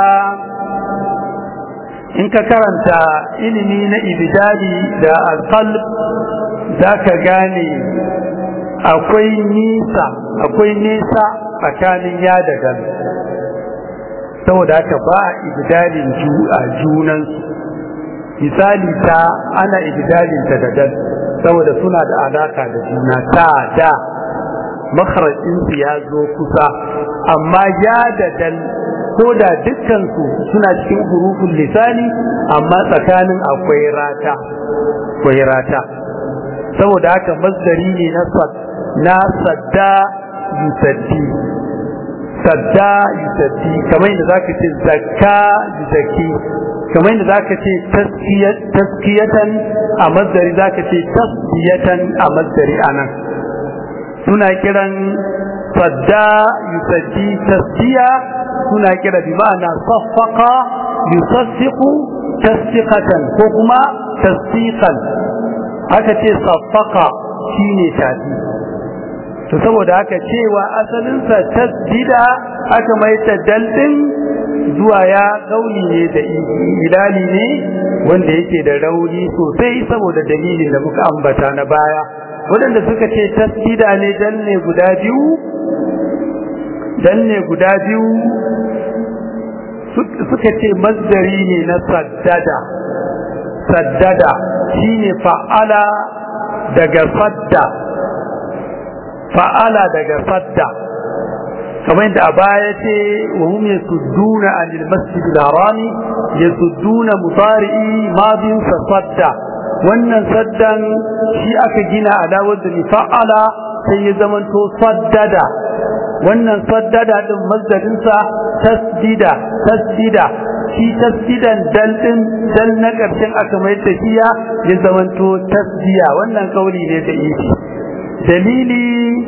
in ka karanta ilimi na ibidali da alqalb zaka gane akwai nisa akwai nisa tsakanin ya da gal saboda haka ba ibidalin ju a junan misali ta ana ibidalin ta da dal saboda suna da alaka da juna ta da makharajin su ya zo kusa amma ya da dal ko da dukkan su suna cikin hurufin lisani amma tsakanin akwai rata akwai rata saboda haka masdari ne na sad na sadda yusaddi sadda yusaddi kamar yadda zaka ce zakka yuzakki kamar yadda zaka ce taskiyatan a masdari zaka ce tasdiyatan a masdari anan suna kiran sadda yusaddi tasdiya suna kira bi ma'ana saffaqa yusaffiqu tasfiqatan ko kuma tasfiqan aka ce saffaqa shine tafi to saboda haka cewa asalin sa tasdida aka mai ta daldin zuwa ya kauli ne da ilali ne wanda yake da rauni sosai saboda dalilin da muka ambata na baya wadanda suka ce tasdida ne dan ne guda biyu dan ne guda biyu suka ce masdari ne na saddada saddada shine fa'ala daga sadda fa'ala daga sadda kamar yadda a baya ce wa hum yasudduna anil masjidil harami yasudduna mutari'i madin sadda wannan saddan shi aka gina alawar da fa'ala sai ya zamanto saddada wannan saddada din masdarin sa tasdida tasdida shi tasdidan dal din dal na karshen aka mai tafiya ya zamanto tasdiya wannan kauli ne da yake dalili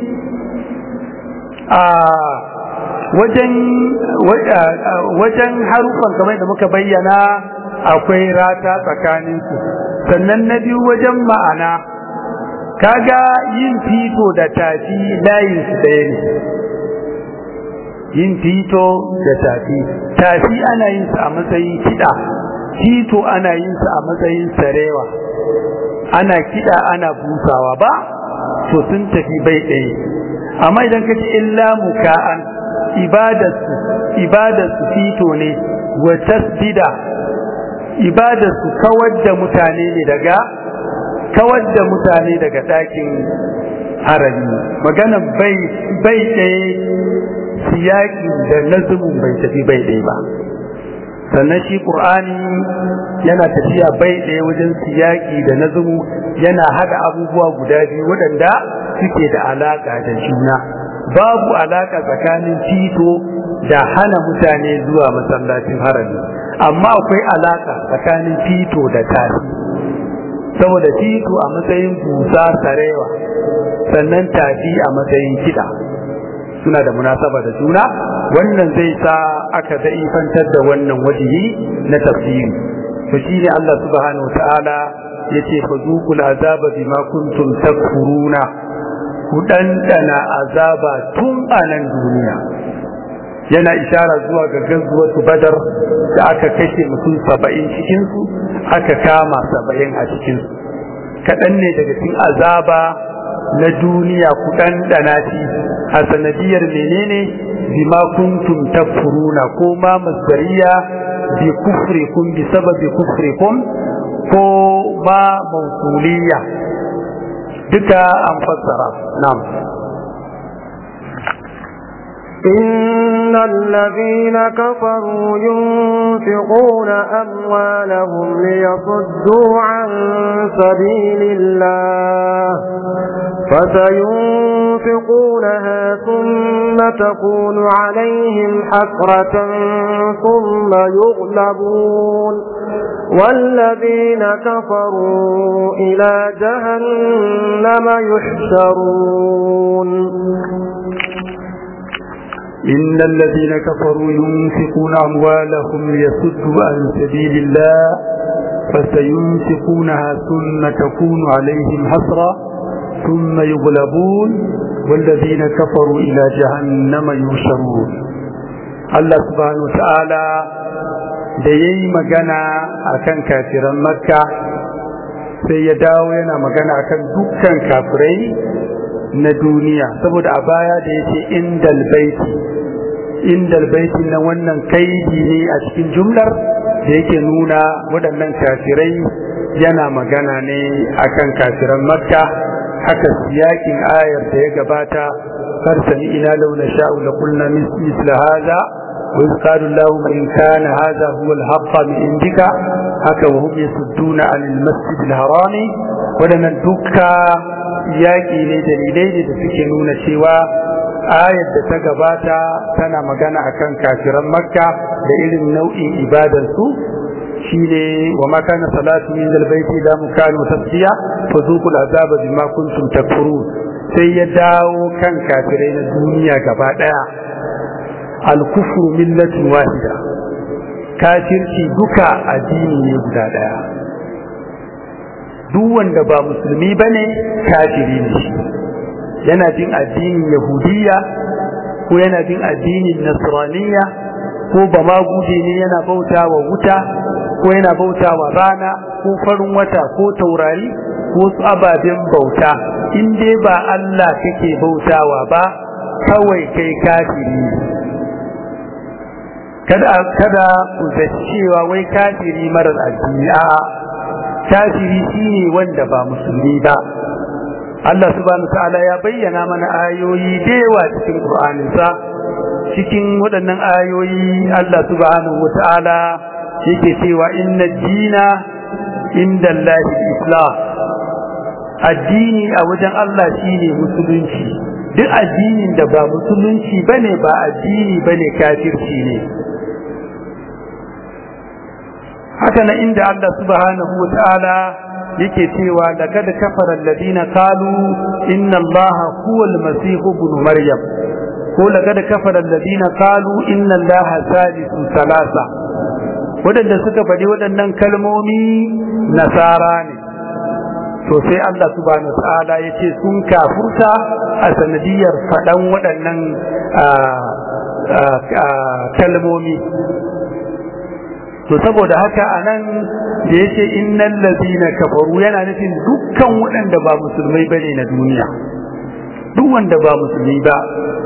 a wajen wajen harufan kamar da muka bayyana akwai rata tsakanin su sannan na biyu wajen ma'ana kaga yin fito da tafi layin su ɗaya ne yin fito da tafi tafi ana yin su a matsayin kiɗa fito ana yin su a matsayin sarewa ana kiɗa ana busawa ba to sun tafi bai ɗaya amma idan ka ce illa muka'an ibadarsu ibadar su fito ne wa tasdida ibadar su kawar da mutane ne daga kawar da mutane daga ɗakin harami magana bai bai ɗaya siyaki da nazumin bai tafi bai ɗaya ba sannan shi ƙur'ani yana tafiya bai ɗaya wajen siyaki da nazumu yana haɗa abubuwa guda biyu waɗanda suke da alaƙa da juna babu alaƙa tsakanin fito da hana mutane zuwa masallacin harami amma akwai alaƙa tsakanin fito da tafi saboda fito a matsayin busa sarewa sannan tafi a matsayin kiɗa suna da munasaba da juna wannan zai sa aka da'ifantar da wannan wajihi na tafsiri to shine Allah subhanahu wataala yace fazuqul azaba bima kuntum takfuruna ku dandana azaba tun a nan duniya yana ishara zuwa ga gazuwatu badar da aka kashe mutum saba'in cikin su aka kama saba'in a cikin su kaɗan ne daga cikin azaba na duniya ku ɗanɗana shi a sanadiyar menene bima kuntum takfuruna ko ma masdariya bi kufrikum bi sababi kufrikum ko ma mawsuliya duka an fassara na'am إن الذين كفروا ينفقون أموالهم ليصدوا عن سبيل الله فسينفقونها ثم تكون عليهم حسرة ثم يغلبون والذين كفروا إلى جهنم يحشرون إن الذين كفروا ينفقون أموالهم ليصدوا عن سبيل الله فسينفقونها ثم تكون عليهم حسرة ثم يغلبون والذين كفروا إلى جهنم يحشرون الله سبحانه وتعالى da yayi magana akan kafiran Makka sai ya dawo yana magana akan dukkan kafirai na duniya saboda a baya da yace indal baiti indal baiti na wannan kaidi ne a cikin jumlar da yake nuna waɗannan kafirai yana magana ne akan kafiran Makka haka siyakin ayar da ya gabata farsami ina launa sha'u la qulna misla hadha wa qalu lahum in kana hadha huwa al-haqq min indika haka wa hum yasudduna 'anil masjidil harami waɗannan dukka yaƙi ne dalilai ne da suke nuna cewa ayar da ta gabata tana magana akan kafiran Makka da irin nau'in ibadarsu shine wa ma kana salatu min albayti la mukanu tasfiya fa zuqul azaba bima kuntum takfurun sai ya dawo kan kafirai na duniya gaba daya al-kufru millatun wahida kafirci duka addini ne guda daya duk wanda ba musulmi bane kafiri ne shi yana bin addinin yahudiyya ko yana bin addinin nasraniyya ko ba ma guje ne yana bautawa wuta ko yana bautawa rana ko farin wata ko taurari ko su ababen bauta in dai ba Allah kake bautawa ba kawai kai kafiri kada kada ku cewa wai kafiri marar addini a'a kafiri shine wanda ba musulmi ba Allah subhanahu ta'ala ya bayyana mana ayoyi da yawa cikin Qur'aninsa cikin waɗannan ayoyi Allah subhanahu ta'ala yake cewa inna dina inda Allahi islam addini a wajen Allah shine musulunci duk addinin da ba musulunci bane ba addini bane kafirci ne haka na inda Allah subhanahu ta'ala yake cewa laqad kafara alladhina qalu inna allaha huwa almasih ibn maryam ko laqad kafara alladhina qalu inna allaha salisu salasa wadanda suka faɗi waɗannan kalmomi nasara ne to sai Allah subhanahu wataala yace sun kafurta a sanadiyar faɗan waɗannan kalmomi to saboda haka anan da yace innal ladina kafaru yana nufin dukkan waɗanda ba musulmai bane na duniya duk wanda ba musulmi ba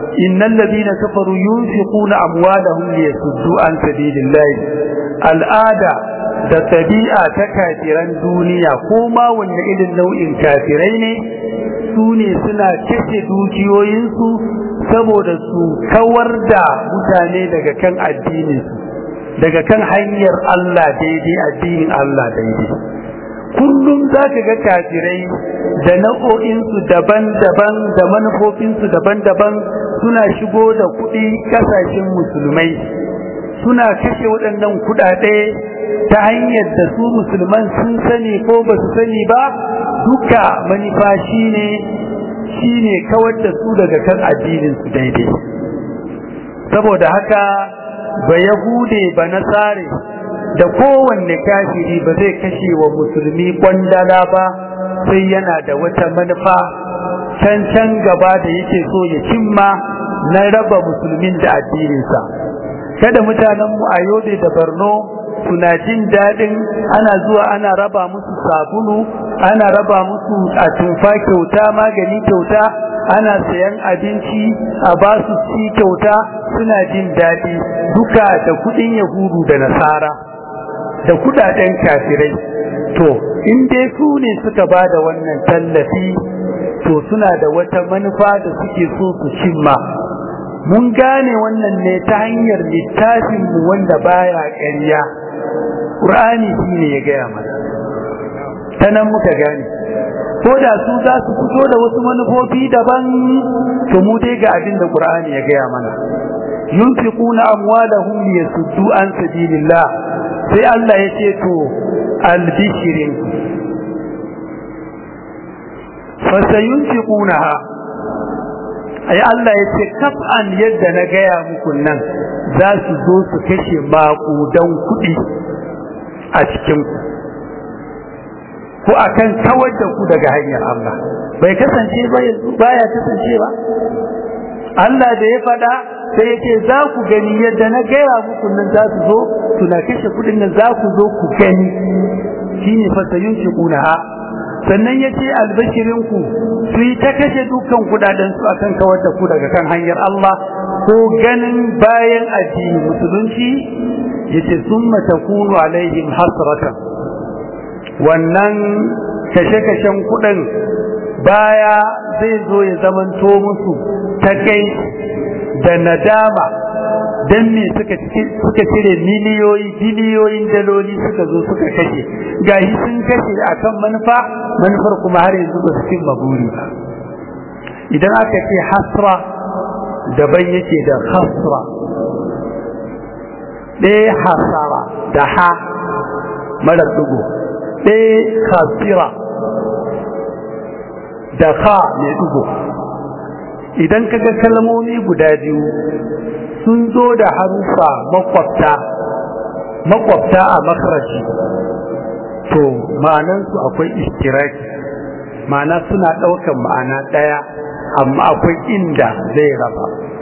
innal ladina kafaru yunfiquna amwalahum liyasuddu an sabilillah al'ada da tabi'a ta kafiran duniya ko ma wanne irin nau'in kafirai ne su ne suna kashe dukiyoyinsu saboda su kawar da mutane daga kan addininsu daga kan hanyar Allah daidai addinin Allah daidai kullum za ka ga kafirai da nau'o'insu daban-daban da manufofinsu daban-daban suna shigo da kuɗi ƙasashen musulmai suna kashe waɗannan kuɗaɗe ta hanyar da su musulman sun sani ko ba su sani ba duka manufa shine shine kawar da su daga kan addininsu daidai saboda haka ba yahude ba nasare da kowanne kafiri ba zai kashe wa musulmi kwandala ba sai yana da wata manufa can can gaba da yake so ya cimma na raba musulmin da addininsa kada mutanenmu a Yobe da Borno suna jin daɗin ana zuwa ana raba musu sabulu ana raba musu atumfa kyauta magani kyauta ana sayan abinci a ba su ci kyauta suna jin daɗi duka da kuɗin yahudu da nasara da kuɗaɗen kafirai to in dai su ne suka ba da wannan tallafi to suna da wata manufa da suke so su cimma mun gane wannan ne ta hanyar littafinmu wanda baya ƙarya Qur'ani shine ya gaya mana ta nan muka gane ko da su za su fito da wasu manufofi daban to mu dai ga abin da Qur'ani ya gaya mana yunfiquna amwalahum liyasuddu an sabilillah sai Allah ya ce to albishirin fa sayunfiqunaha ai Allah ya ce kaf'an yadda na gaya muku nan za su zo su kashe maƙudan kuɗi a cikin ku ko akan kawar da ku daga hanyar Allah bai kasance ba baya kasance ba Allah da ya faɗa sai yake za ku gani yadda na gaya muku nan za su zo suna kashe kuɗin nan za ku zo ku gani shine fasayun shi kuna sannan yace albashirin ku su yi ta kashe dukkan kudaden su akan kawar da ku daga kan hanyar Allah ko ganin bayan addini musulunci yace summa takunu alaihim hasratan wannan kashe-kashen kudin baya zai zo ya zamanto musu takai da nadama dan me suka suka cire miliyoyi biliyoyin daloli suka zo suka kashe gashi sun kashe akan manufa manufar kuma har yanzu ba su cimma buri ba idan aka ce hasra daban yake da khasra ɗaya hasara da ha mara dugo ɗaya khasira da ka mai dugo idan kaga kalmomi guda biyu sun zo da harufa makwabta makwabta a makarashi to ma'anansu akwai istiraki ma'ana suna ɗaukan ma'ana ɗaya amma akwai inda zai raba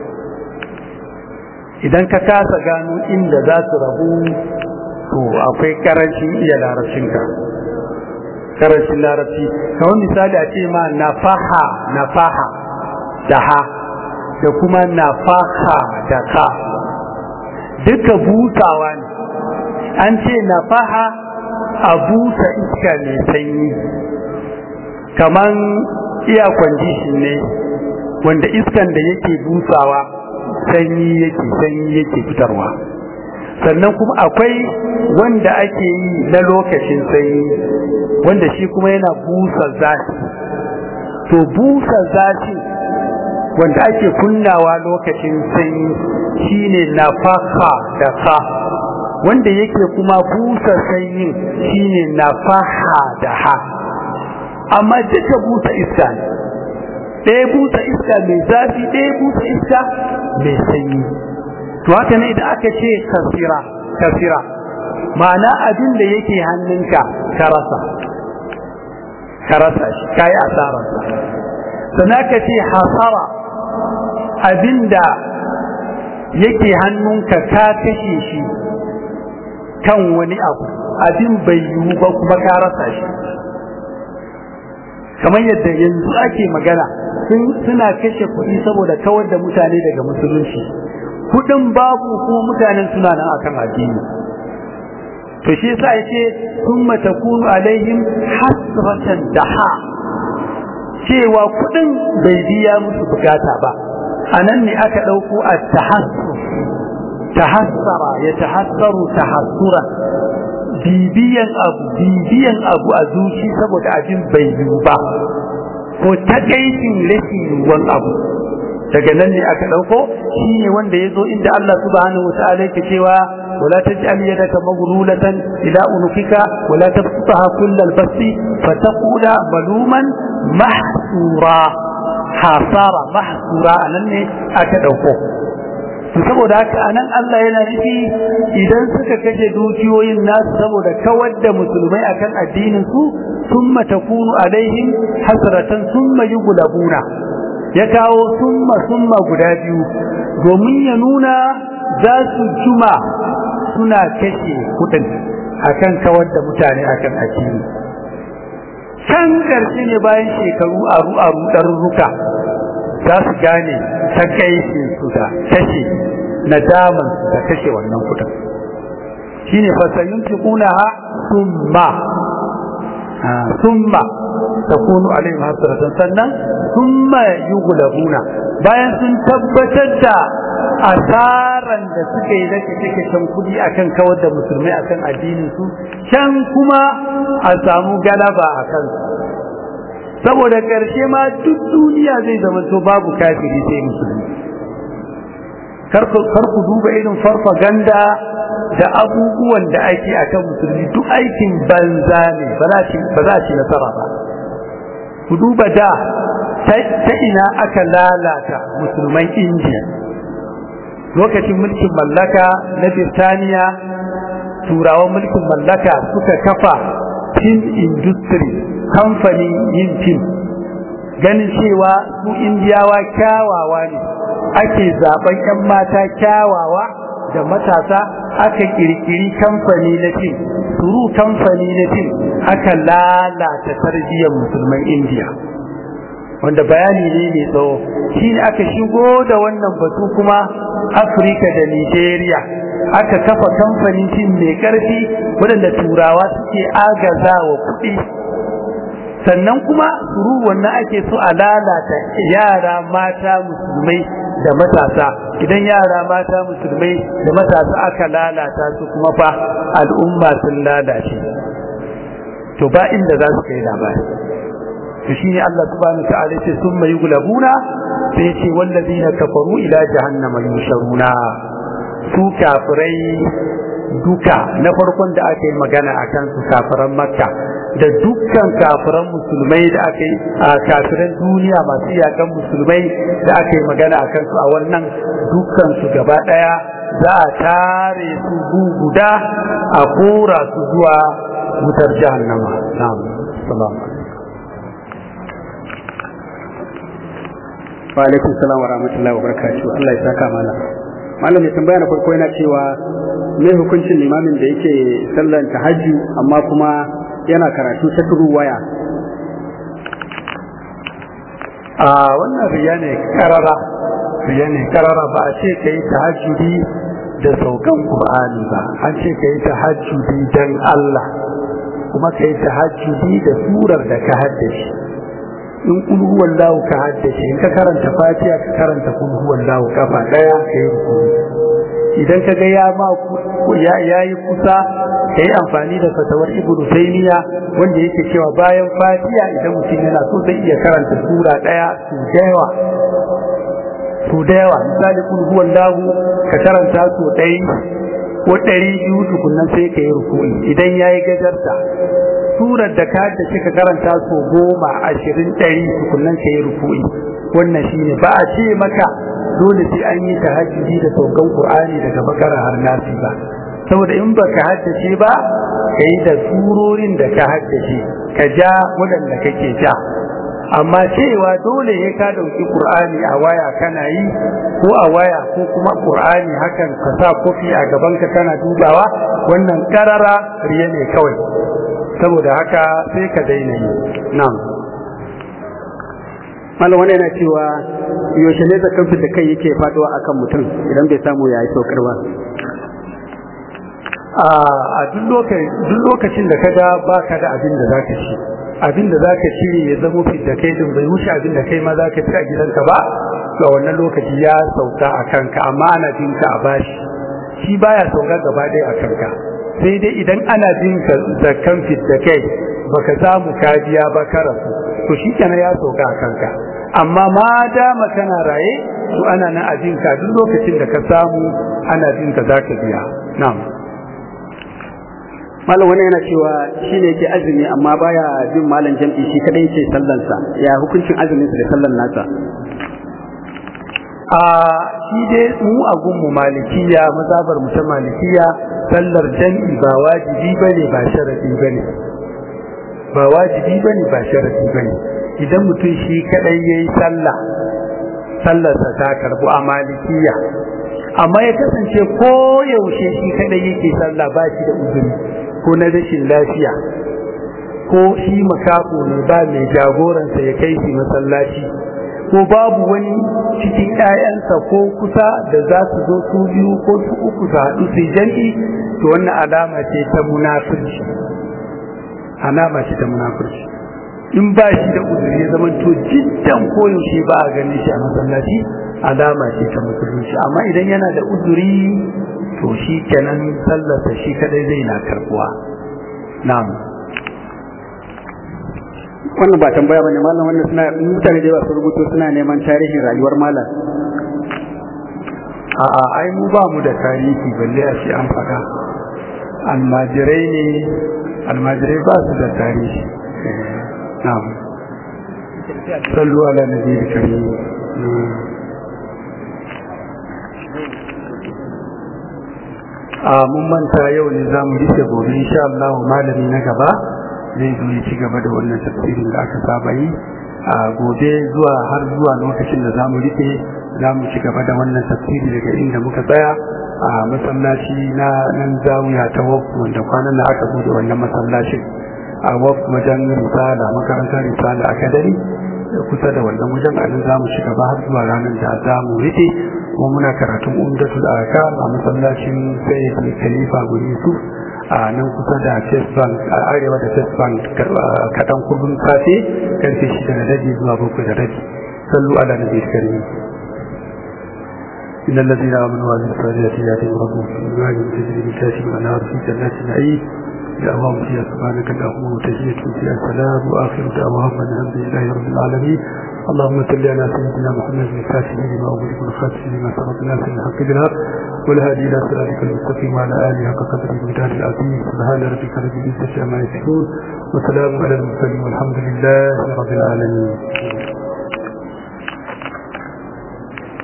idan ka kasa gano inda za su rabu to akwai karancin iya larabcinka karancin larabci kamar misali a ce ma nafaha nafaha da ha da kuma nafaha da ka duka busawa ne an ce nafaha a busa iska mai sanyi kaman iya kwandishin ne wanda iskan da yake busawa sanyi yake sanyi yake fitarwa sannan kuma akwai wanda ake yi na lokacin sanyi wanda shi kuma yana busa zafi to busa zafi wanda ake kunnawa lokacin sanyi shine nafaka da ka wanda yake kuma busa sanyin shine nafaha da ha amma duka busa iska ne ɗaya busa iska mai zafi ɗaya busa iska mai sanyi to haka ne da aka ce kasira kasira ma'ana abin da yake hannunka ka rasa ka rasa shi kai asararsa sannan ka ce hasara abinda yake hannunka ka kashe shi kan wani abu abin bai yiwu ba kuma ka rasa shi kamar yadda yanzu ake magana suna kashe kuɗi saboda kawar da mutane daga musulunci, kuɗin babu kuma mutanen suna nan akan addini. to shi yasa yace thumma takunu alaihim hasratan daha, cewa kuɗin bai biya musu bukata ba. anan ne aka ɗauko at-tahassur, tahassara ya tahassaru tahassura, bibiyan abu bibiyan abu a zuci saboda abin bai yiwu ba, ko takaitin rashin yiwuwan abu. daga nan ne aka dauko shine wanda yazo inda Allah subhanahu wataala yake cewa wala taj'al yadaka maghlulatan ila unukika wala tabsutaha kullal basti fataqula maluman mahsura, hasara mahsura anan ne aka dauko. saboda haka anan Allah yana nufi idan suka kashe dukiyoyin nasu saboda kawar da musulmai akan addinin su, thumma takunu alaihim hasratan thumma yughlabuna, ya kawo summa summa guda biyu domin ya nuna za su juma suna kashe kudin akan kawar da mutane akan addini. can karshe ne bayan shekaru aru aru ɗarurruka za su gane ta kaice su da kashe nadaman su da kashe wannan kudin. shine fasayun tikuna ha summa summa takunu alaihim hasratan, sannan summa yughlabuna, bayan sun tabbatar da asaran da suka yi da kake kan kudi akan kawar da musulmai akan addinin su, can kuma a samu galaba akan su. saboda karshe ma duk duniya zai zama to babu kafiri sai musulmi. kar ku duba irin farfaganda da abubuwan da ake akan musulmi, duk aikin banza ne, ba za ci nasara ba. ku duba da ta ina aka lalata musulman Indiya lokacin mulkin mallaka na Birtaniya. turawan mulkin mallaka suka kafa film industry, kamfanin yin film, ganin cewa su Indiyawa kyawawa ne, ake zaben 'yan mata kyawawa da matasa, aka kirkiri kamfani na fim, suru kamfani na fim, aka lalata tarbiyyar musulman Indiya, wanda bayani ne mai tsawo. shi ne aka shigo da wannan batu kuma Afirka da Nigeria, aka kafa kamfanin fim mai karfi waɗanda turawa suke agaza wa kuɗi. sannan kuma suru wannan ake so a lalata yara mata musulmai da matasa. idan yara mata musulmai da matasa aka lalata su kuma fa al'umma sun lalace, to ba inda za su kai labari. to shine Allah subhanahu wa ta'ala ce summa yughlabuna, sai ce wallazina kafaru ila jahannama yusharuna. su kafirai duka na farkon da aka yi magana akan su kafiran Makka da dukkan kafiran musulmai da aka yi a kafiran duniya masu yakan musulmai da aka yi magana akan su a wannan, dukkan su gaba daya za a tare su guda a kora su zuwa wutar jahannama. na'am salamu wa alaikum salam wa rahmatullahi wa barakatuh. Allah ya saka mana. malam mai tambaya na farko yana cewa me hukuncin limamin da yake sallan tahajjud amma kuma yana karatu ta turu waya? a wannan riya ne karara, riya ne karara. ba a ce kai tahajjudi da saukan Qur'ani ba, an ce kai tahajjudi dan Allah, kuma kai tahajjudi da surar da ka haddace. in kul huwallahu ka haddace, in ka karanta Fatiha ka karanta kul huwallahu kafa daya kai rukuni. idan ka ga ya ma ya yayi kusa kai amfani da fatawar Ibn Taymiyyah wanda yake cewa bayan Fatiha idan mutum yana so zai iya karanta sura daya su dayawa su dayawa misali kul huwallahu ka karanta su dai ko ɗari biyu tukunnan sai kai rukuni. idan yayi gajarta surar da ka da kika karanta su goma ashirin ɗari tukunnan kai rukuni. wannan shine ba a ce maka dole sai an yi tahajjudi da saukan Qur'ani daga Bakara har Nasi ba, saboda in baka haddace ba kai da surorin da ka haddace ka ja wadanda kake ja. amma cewa dole ya ka dauki Qur'ani a waya kana yi, ko a waya ko kuma Qur'ani hakan ka sa kofi a gaban ka kana dubawa, wannan karara riya ne kawai. saboda haka sai ka daina yi. na'am malam wannan yana cewa yaushe ne zakan da kai yake faduwa akan mutum idan bai samu ya yi saukar ba? a duk lokacin da kaga baka da abin da zaka ci, abin da zaka ci ya zama fidda kai din bai wuce abin da kai ma zaka ci a gidanka ba, to a wannan lokaci ya sauka a kanka, amma ana jinka a bashi shi baya sauka gaba ɗaya a kanka, sai dai idan ana jinka zakan fidda kai baka samu kadiya ba ka rasu, to shi kenan ya sauka a kanka. Amma ma dama kana raye to ana nan a jinka duk lokacin da ka samu ana jinka zaka biya. Na'am. Malam wannan yana cewa shi ne yake azumi amma baya bin malam jam'i, shi kadai yake sallansa, ya hukuncin azumin sa da sallan nasa? a shi dai mu a gunmu malikiya, mazhabar mu ta malikiya, sallar jam'i ba wajibi bane ba sharadi bane ba wajibi bane ba sharadi bane idan mutum shi kadai yayi sallah sallarsa ta karbu a malikiya, amma ya kasance ko yaushe shi kadai yake sallah ba shi da uzuri ko na rashin lafiya ko shi makafo ne ba mai jagoransa ya kai shi masallaci, ko babu wani cikin ƴaƴansa ko kusa da za su zo su biyu ko su uku su haɗu su jam'i, to wannan alama ce ta munafurci alama ce ta munafurci in ba shi da uzuri ya zama to jiddan koyaushe ba a ganin shi a masallaci, alama ce ta musulunci. Amma idan yana da uzuri to shi kenan sallarsa shi kadai zai na karbuwa. Na'am. Wannan ba tambaya bane malam, wannan suna mutane da yawa su rubuto suna neman tarihin rayuwar malam. A'a ai mu ba mu da tarihi balle a shi an faɗa. Almajirai ne, almajirai ba su da tarihi. Na'am. Sallu ala nabiyil karim. a mun manta yau ne za mu rufe gobe insha Allah, malami na gaba zai zo ya ci gaba da wannan tafsirin da aka saba yi a gobe zuwa har zuwa lokacin da za mu rufe, za mu ci gaba da wannan tafsiri daga inda muka tsaya a masallaci na nan zawiya ta Waqf, wanda kwanan da aka bude wannan masallacin a Waqf wajen Risala, makarantar Risala Academy kusa da wannan wajen, a nan za mu ci gaba har zuwa ranar da za mu rufe. kuma muna karatun umdatul ahkam a masallacin Sayyid Khalifa Guri Yusuf a nan kusa da Chase Bank, a arewa da Chase Bank, kadan kudin kafe karfe shida da rabi zuwa bakwai da rabi. Sallu ala nabiyil karim. إن الذين آمنوا وعملوا الصالحات يأتيهم ربهم في أزواج تجري من تحتهم الأنهار في جنات النعيم دعواهم فيها سبحانك اللهم وتحيتهم فيها السلام وآخر دعواهم أن الحمد لله رب العالمين. اللهم صل على سيدنا محمد الفاتح لما أغلق والخاتم لما سبق ناصر الحق بالحق والهادي إلى صراطك المستقيم وعلى آله حق قدره المقدار العظيم. سبحان ربك رب العزة عما يصفون وسلام على المرسلين والحمد لله رب العالمين.